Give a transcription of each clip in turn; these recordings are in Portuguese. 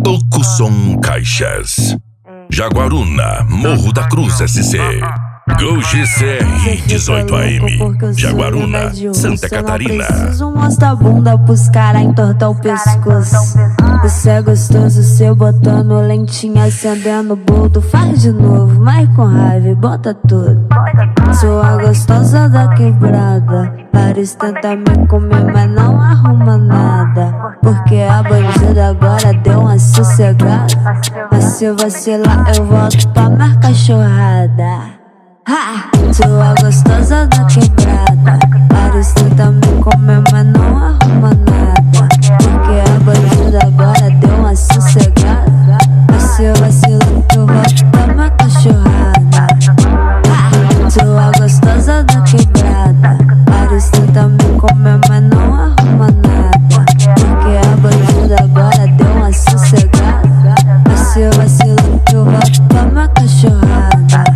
Tokusson Caixas, Jaguaruna, Morro da Cruz SC. Gol GCR 18AM, Jaguaruna, Santa Catarina. Preciso mostrar a bunda pros cara entortar o pescoço. Isso é gostoso, cê botando lentinha, acendendo boldo. Faz de novo, mas com raiva e bota tudo. Sou a gostosa da quebrada. Vários tentam me comer, mas não arruma nada. Porque a bandida agora deu uma sossegada. Mas se vacilar eu volto pra minha cachorrada. Ha! Sou a gostosa da quebrada. Vários tentam me comer, mas não arruma nada. Porque a bandida agora deu uma sossegada. Mas se eu vacilar eu volto pra minha cachorrada. Ha! Sou a gostosa da quebrada. Vários tentam me comer, mas não arruma nada. Porque a bandida agora deu uma sossegada. Mas se eu vacilar eu volto pra minha cachorrada.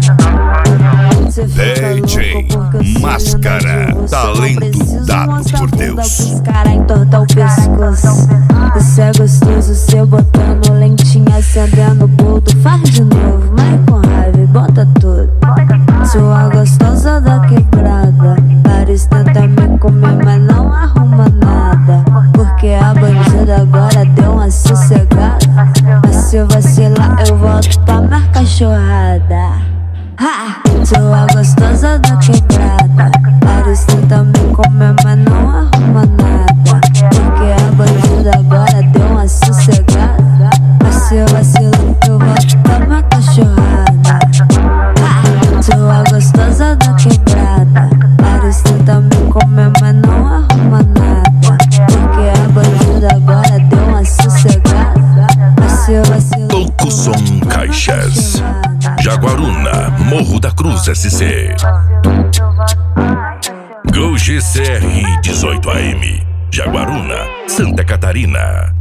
DJ Máscara, talento dado por Deus. Cara entortar o pescoço. Isso é gostoso, cê botando lentinha, acendendo boldo. Faz de novo, mas com raiva e bota tudo. Sou a gostosa da quebrada. Vários tentam me comer, mas não arruma nada. Porque a bandida agora deu uma sossegada. Mas se eu vacilar eu volto pra minha cachorrada. Ha! Sou a gostosa da quebrada. Vários tentam me comer, mas não arruma nada. Porque a bandida agora deu uma sossegada. Mas se eu vacilar eu volto pra minha cachorrada. Ha! Sou a gostosa da quebrada. Vários tentam me comer, mas não arruma nada. Porque a bandida agora deu uma sossegada. Mas se eu vacilar Tokusson Caixas, Jaguaruna, Morro da Cruz SC. Gol GCR 18AM, Jaguaruna, Santa Catarina.